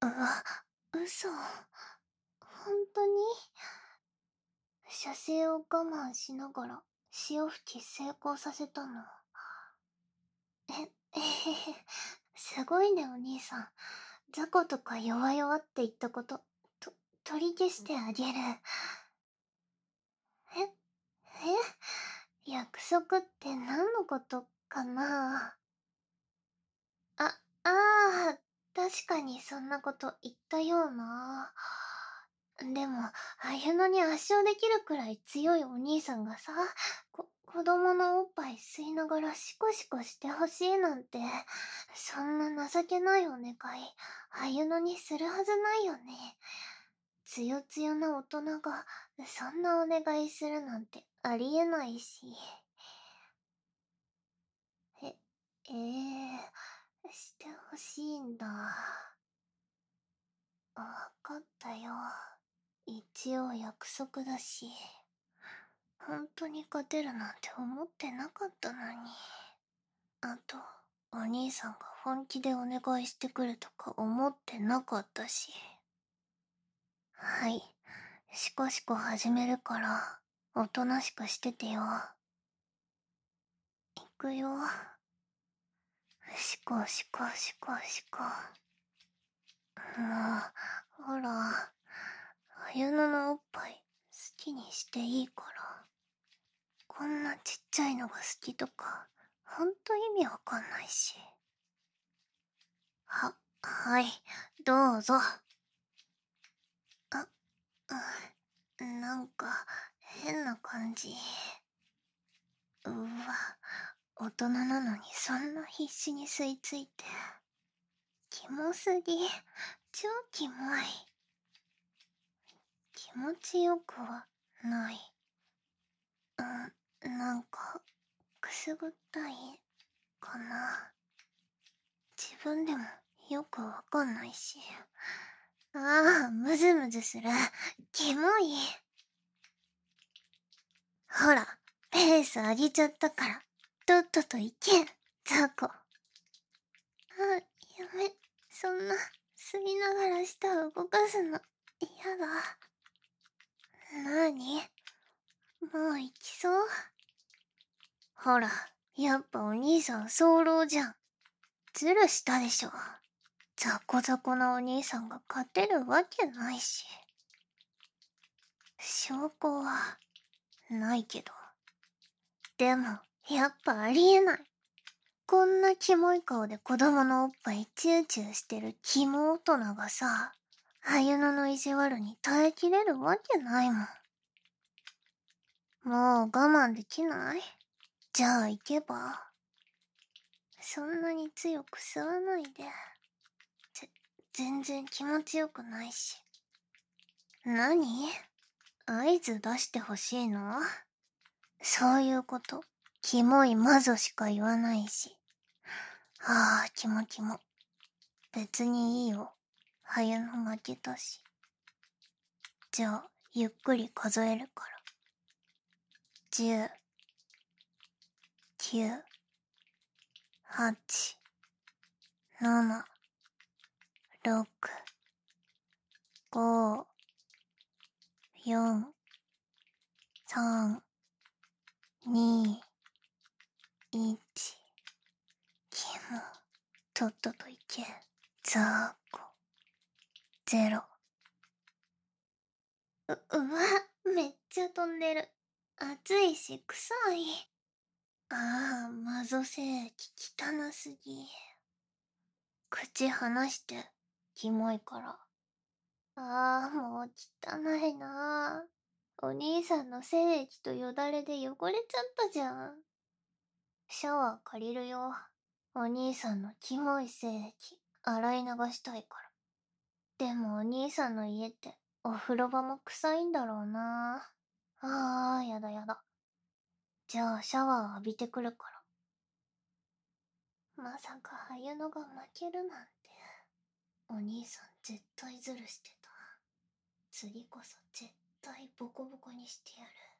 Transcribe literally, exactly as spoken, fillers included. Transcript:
うわ、嘘。本当に射精を我慢しながら潮吹き成功させたの。え、えへへ、すごいねお兄さん。雑魚とか弱々って言ったこと、と、取り消してあげる。え、え約束って何のことかな。あ、ああ、確かにそんなこと言ったような。でも、ああいうのに圧勝できるくらい強いお兄さんがさ、こ、子供のおっぱい吸いながらシコシコしてほしいなんて、そんな情けないお願い、ああいうのにするはずないよね。つよつよな大人が、そんなお願いするなんてありえないし。え、ええー、してほしいんだ。わかったよ。一応約束だし。本当に勝てるなんて思ってなかったのに。あと、お兄さんが本気でお願いしてくるとか思ってなかったし。はい。シコシコ始めるから、おとなしくしててよ。いくよ。シコシコシコシコ。もう、ほら、あゆののおっぱい好きにしていいから。こんなちっちゃいのが好きとか、ほんと意味わかんないし。は、はい、どうぞ。あ、うん、なんか、変な感じ。うわ、大人なのにそんな必死に吸い付いて。キモすぎ。超キモい。気持ちよくはない。うん、なんか、くすぐったいかな。自分でもよくわかんないし。ああ、ムズムズする。キモい。ほら、ペース上げちゃったから、とっとと行け、ザコ。あ、やめ、そんな、吸いながら舌を動かすの、嫌だ。なに？もう行きそう？ほら、やっぱお兄さん早漏じゃん。ズルしたでしょ。ザコザコなお兄さんが勝てるわけないし。証拠は、ないけど。でも、やっぱありえない。こんなキモい顔で子供のおっぱいチューチューしてるキモ大人がさ、あゆのの意地悪に耐えきれるわけないもん。もう我慢できない？じゃあ行けば。そんなに強く吸わないで。ぜ、全然気持ちよくないし。何？合図出してほしいの？そういうこと、キモいマゾしか言わないし。ああ、キモキモ。別にいいよ。ハヤの負けたし。じゃあ、ゆっくり数えるから。じゅう、きゅう、はち、なな、ろく、ご、よん、さん、に、いち。キモ。とっとといけ。ザーコ。ゼロ。う、うわ、めっちゃ飛んでる。暑いし臭い。ああ、マゾ精液汚すぎ。口離して、キモいから。ああ、もう汚いなあ。お兄さんの精液とよだれで汚れちゃったじゃん。シャワー借りるよ。お兄さんのキモい精液、洗い流したいから。でもお兄さんの家って、お風呂場も臭いんだろうなあ。あー、やだやだ。じゃあシャワー浴びてくるから。まさかあゆのが負けるなんて。お兄さん絶対ズルしてた。次こそ絶対ボコボコにしてやる。